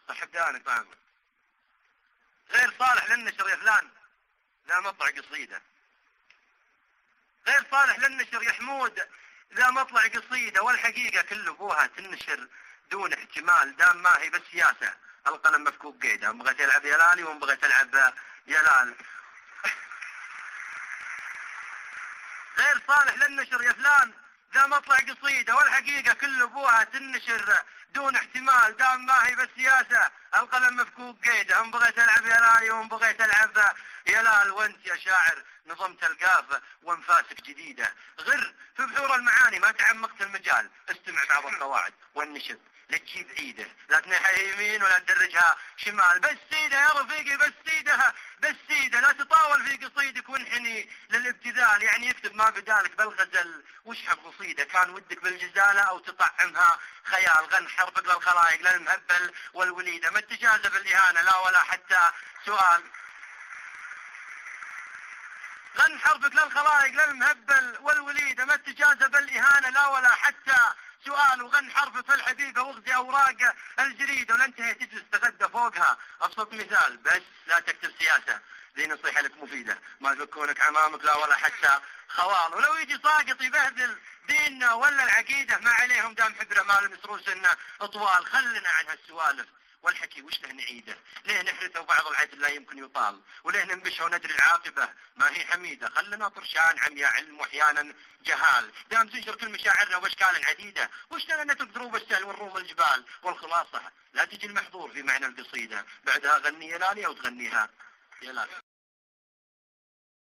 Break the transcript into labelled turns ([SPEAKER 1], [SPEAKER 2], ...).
[SPEAKER 1] صح بدانك طعمه. غير صالح للنشر يا فلان ذا مطلع قصيدة. غير صالح للنشر يا حمود ذا مطلع قصيدة، والحقيقة كل ابوها تنشر دون احتمال دام ما هي بالسياسة القلم مفكوك قيده. بغيت يلعب يلالي وبغيت تلعب يلال. غير صالح للنشر يا فلان ذا مطلع قصيدة، والحقيقة كل ابوها تنشر دون احتمال دام ما هي بالسياسة القلم مفكوك قيده. هم بغيت العب يلالي وهم بغيت العب يلال. وانت يا شاعر نظمت القافة وانفاسك جديدة. غر في بحور المعاني ما تعمقت المجال. استمع بعض القواعد والنشر لا تجيب عيده، لا تنحى يمين ولا تدرجها شمال. بس سيده يا رفيقي بس سيدها بس سيده. لا تطاول في قصيدك وانحني للابتذال، يعني يكتب ما بدالك بالغزل واشحن قصيده. كان ودك بالجزاله او تطعمها خيال. غن حرفك للخلائق للمهبل والوليده، ما تجازى بالاهانه لا ولا حتى سؤال. غن حرفك للخلائق للمهبل والوليده، ما تجازى بالاهانه لا ولا حتى سؤال. وغن حرفك في الحبيبه واغزي اوراق الجريده، ولا انتهي تجلس تغدى فوقها. ابسط مثال بس لا تكتب سياسه، ذي نصيحه لك مفيده. ما يفكونك عمامك لا ولا حتى خوال. ولو يجي ساقط يبهدل ديننا ولا العقيده ما عليهم دام حبره ما لم يسروسنا اطوال. خلنا عن هالسوالف والحكي وش له نعيده. ليه نحرثه وبعض العدل لا يمكن يطال، وليه ننبشه وندري العاقبة ما هي حميدة. خلنا طرشان عمياء علم واحيانا جهال دام تنشر كل مشاعرنا واشكال عديدة. وش لنا نترك دروب السهل ونروم الجبال. والخلاصة لا تجي المحظور في معنى القصيدة بعدها غني يلالي او تغنيها يلال.